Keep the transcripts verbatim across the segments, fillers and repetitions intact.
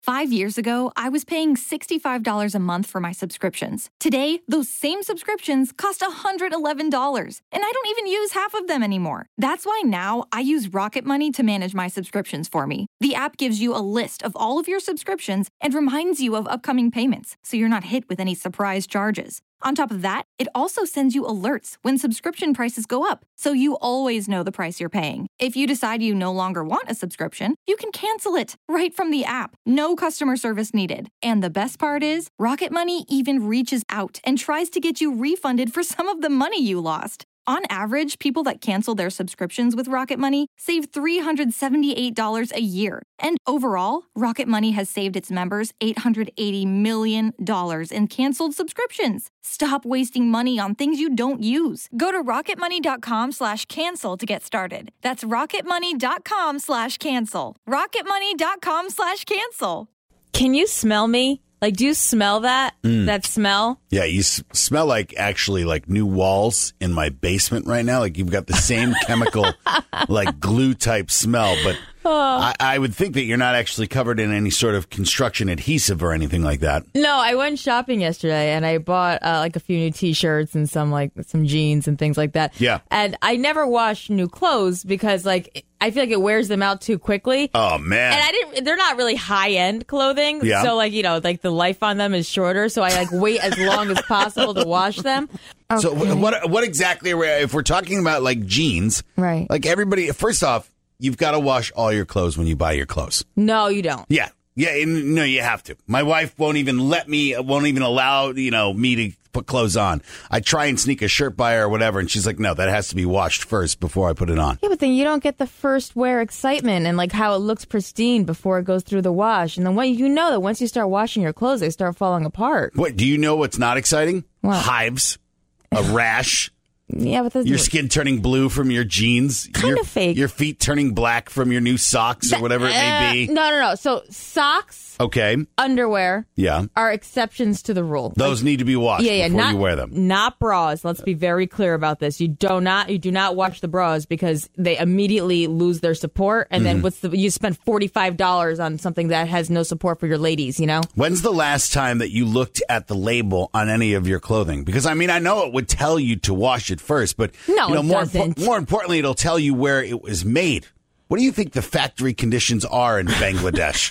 Five years ago, I was paying sixty-five dollars a month for my subscriptions. Today, those same subscriptions cost one hundred eleven dollars, and I don't even use half of them anymore. That's why now I use Rocket Money to manage my subscriptions for me. The app gives you a list of all of your subscriptions and reminds you of upcoming payments, so you're not hit with any surprise charges. On top of that, it also sends you alerts when subscription prices go up, so you always know the price you're paying. If you decide you no longer want a subscription, you can cancel it right from the app. No customer service needed. And the best part is, Rocket Money even reaches out and tries to get you refunded for some of the money you lost. On average, people that cancel their subscriptions with Rocket Money save three hundred seventy-eight dollars a year. And overall, Rocket Money has saved its members eight hundred eighty million dollars in canceled subscriptions. Stop wasting money on things you don't use. Go to rocketmoney.com slash cancel to get started. That's rocketmoney.com slash cancel. rocketmoney.com slash cancel. Can you smell me? Like, do you smell that? Mm. That smell? Yeah, you s- smell like actually like new walls in my basement right now. Like you've got the same chemical, like glue type smell. But oh. I-, I would think that you're not actually covered in any sort of construction adhesive or anything like that. No, I went shopping yesterday and I bought uh, like a few new T-shirts and some like some jeans and things like that. Yeah. And I never wash new clothes because like I feel like it wears them out too quickly. Oh, man. And I didn't, they're not really high-end clothing. Yeah. So, like, you know, like the life on them is shorter. So I, like, wait as long as possible to wash them. Okay. So what what exactly are we, if we're talking about, like, jeans, right? Like, everybody, first off, you've got to wash all your clothes when you buy your clothes. No, you don't. Yeah. Yeah, and, no, you have to. My wife won't even let me, won't even allow, you know, me to put clothes on. I try and sneak a shirt by her or whatever, and she's like, no, that has to be washed first before I put it on. Yeah, but then you don't get the first wear excitement and like how it looks pristine before it goes through the wash. And then when you know that once you start washing your clothes, they start falling apart. What, do you know what's not exciting? What? Hives, a rash. Yeah, but that's your skin turning blue from your jeans. Kind your, of fake. Your feet turning black from your new socks or whatever it may be. Uh, no, no, no. So socks, okay, underwear, yeah, are exceptions to the rule. Those like, need to be washed yeah, yeah, before not, you wear them. Not bras. Let's be very clear about this. You do not, you do not wash the bras because they immediately lose their support. And then mm-hmm. what's the? You spend forty-five dollars on something that has no support for your ladies. You know. When's the last time that you looked at the label on any of your clothing? Because I mean, I know it would tell you to wash it first, but no, you know, it more doesn't. Impo- more importantly, it'll tell you where it was made. What do you think the factory conditions are in Bangladesh?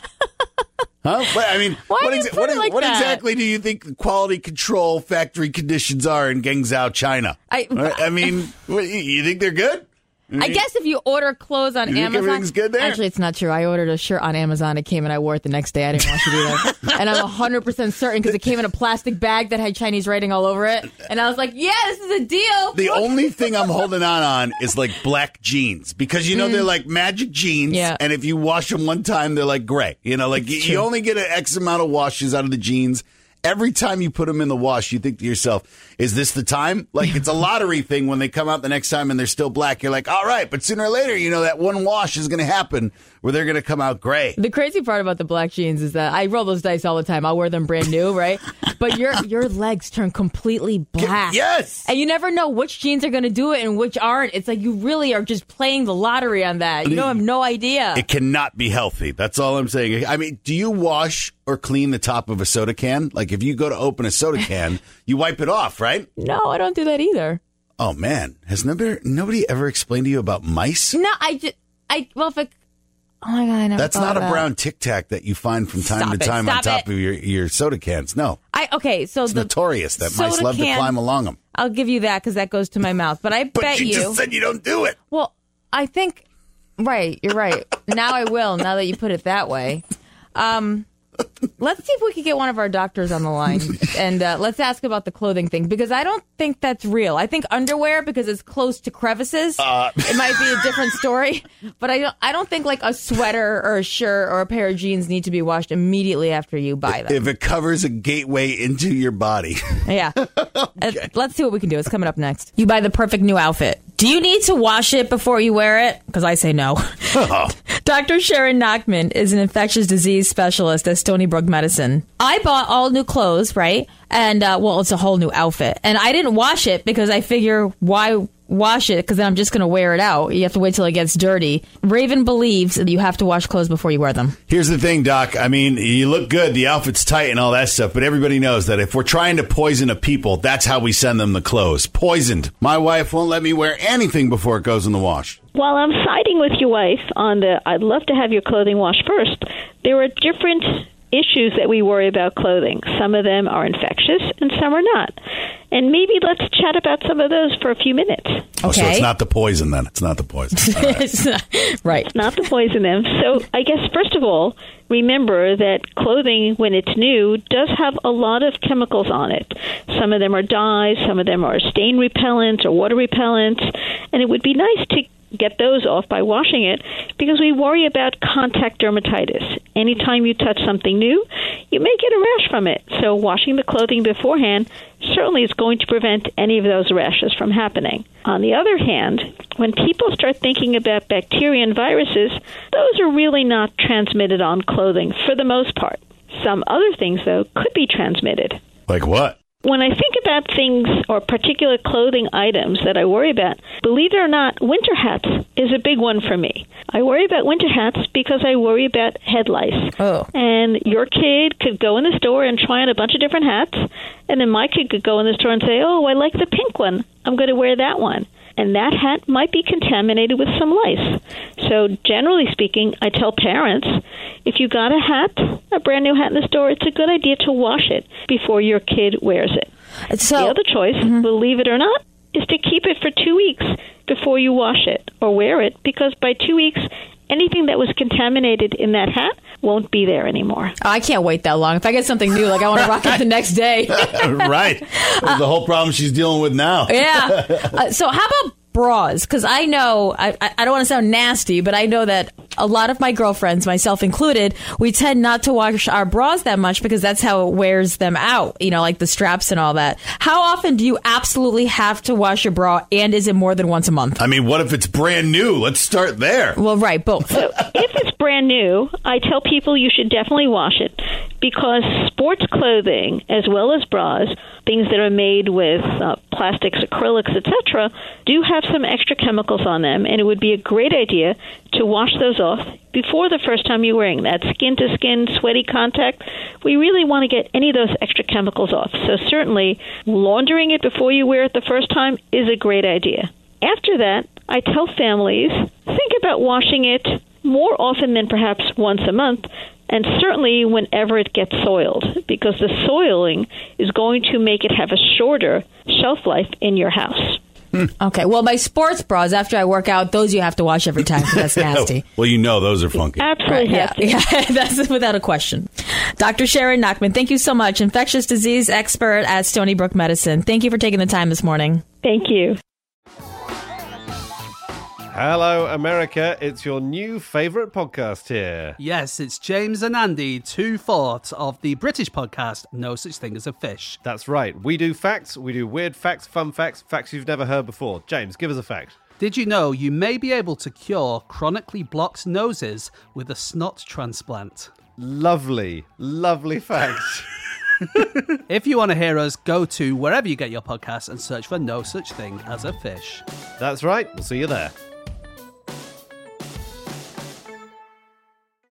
Huh? But, I mean, Why what, do you exa- put what, it like what that? exactly do you think the quality control factory conditions are in Guangzhou, China? I, I mean, what, you think they're good? I guess if you order clothes on you think Amazon, everything's good there? Actually, it's not true. I ordered a shirt on Amazon. It came and I wore it the next day. I didn't wash it either, and I'm one hundred percent certain because it came in a plastic bag that had Chinese writing all over it. And I was like, "Yeah, this is a deal." The only thing I'm holding on on is like black jeans because you know mm. they're like magic jeans, yeah. and if you wash them one time, they're like gray. You know, like you, you only get an X amount of washes out of the jeans. Every time you put them in the wash, you think to yourself, is this the time? Like, it's a lottery thing when they come out the next time and they're still black. You're like, all right, but sooner or later, you know, that one wash is going to happen where they're going to come out gray. The crazy part about the black jeans is that I roll those dice all the time. I'll wear them brand new, right? But your your legs turn completely black. Yes. And you never know which jeans are going to do it and which aren't. It's like you really are just playing the lottery on that. You don't have no idea. It cannot be healthy. That's all I'm saying. I mean, do you wash or clean the top of a soda can? Like if you go to open a soda can, you wipe it off, right? No, I don't do that either. Oh, man. Has nobody, nobody ever explained to you about mice? No, I just, I, well, if it, oh my God, I never That's not a that. brown Tic Tac that you find from time Stop to it. time Stop on top it. of your, your soda cans. No. I, okay, so it's the notorious that mice soda love can, to climb along them. I'll give you that because that goes to my mouth. But I but bet you you. But you just said you don't do it. Well, I think, right, you're right. Now I will, now that you put it that way. Um, let's see if we can get one of our doctors on the line and uh, let's ask about the clothing thing because I don't think that's real. I think underwear, because it's close to crevices, uh. it might be a different story. But I don't, I don't think like a sweater or a shirt or a pair of jeans need to be washed immediately after you buy them. If it covers a gateway into your body. Yeah. Okay. Let's see what we can do. It's coming up next. You buy the perfect new outfit. Do you need to wash it before you wear it? Because I say no. Oh. Doctor Sharon Nachman is an infectious disease specialist at Stony Brook Medicine. I bought all new clothes, right? And, uh, well, it's a whole new outfit. And I didn't wash it because I figure why wash it because then I'm just going to wear it out. You have to wait till it gets dirty. Raven believes that you have to wash clothes before you wear them. Here's the thing, Doc. I mean, you look good, the outfit's tight and all that stuff, but everybody knows that if we're trying to poison a people, that's how we send them the clothes. Poisoned. My wife won't let me wear anything before it goes in the wash. While I'm siding with your wife on the I'd love to have your clothing washed first, there are different issues that we worry about clothing. Some of them are infectious and some are not. And maybe let's chat about some of those for a few minutes. Oh, so it's not the poison then. It's not the poison. Right. It's not, right. It's not the poison then. So I guess, first of all, remember that clothing, when it's new, does have a lot of chemicals on it. Some of them are dyes, some of them are stain repellents or water repellents, and it would be nice to get those off by washing it because we worry about contact dermatitis. Anytime you touch something new, you may get a rash from it. So washing the clothing beforehand certainly is going to prevent any of those rashes from happening. On the other hand, when people start thinking about bacteria and viruses, those are really not transmitted on clothing for the most part. Some other things, though, could be transmitted. Like what? When I think about things or particular clothing items that I worry about, believe it or not, winter hats is a big one for me. I worry about winter hats because I worry about head lice. Oh. And your kid could go in the store and try on a bunch of different hats, and then my kid could go in the store and say, oh, I like the pink one. I'm going to wear that one. And that hat might be contaminated with some lice. So generally speaking, I tell parents, if you got a hat, a brand new hat in the store, it's a good idea to wash it before your kid wears it. So, the other choice, mm-hmm. believe it or not, is to keep it for two weeks before you wash it or wear it, because by two weeks, anything that was contaminated in that hat won't be there anymore. Oh, I can't wait that long. If I get something new, like I want to rock it the next day. Right. Uh, the whole problem she's dealing with now. Yeah. Uh, so how about bras? Because I know, I, I don't want to sound nasty, but I know that a lot of my girlfriends, myself included, we tend not to wash our bras that much because that's how it wears them out, you know, like the straps and all that. How often do you absolutely have to wash your bra, and is it more than once a month? I mean, what if it's brand new? Let's start there. Well, right, both. So if it's brand new, I tell people you should definitely wash it because sports clothing, as well as bras, things that are made with uh, plastics, acrylics, et cetera, do have some extra chemicals on them, and it would be a great idea to wash those off before the first time you're wearing that skin-to-skin, sweaty contact. We really want to get any of those extra chemicals off. So certainly, laundering it before you wear it the first time is a great idea. After that, I tell families, think about washing it more often than perhaps once a month, and certainly whenever it gets soiled, because the soiling is going to make it have a shorter shelf life in your house. Okay, well, my sports bras, after I work out, those you have to wash every time because that's nasty. Well, you know those are funky. Absolutely. Right, yeah, yeah, that's without a question. Doctor Sharon Nachman, thank you so much. Infectious disease expert at Stony Brook Medicine. Thank you for taking the time this morning. Thank you. Hello, America. It's your new favourite podcast here. Yes, it's James and Andy, two fourths of the British podcast No Such Thing as a Fish. That's right. We do facts, we do weird facts, fun facts, facts you've never heard before. James, give us a fact. Did you know you may be able to cure chronically blocked noses with a snot transplant? Lovely, lovely fact. If you want to hear us, go to wherever you get your podcasts and search for No Such Thing as a Fish. That's right. We'll see you there.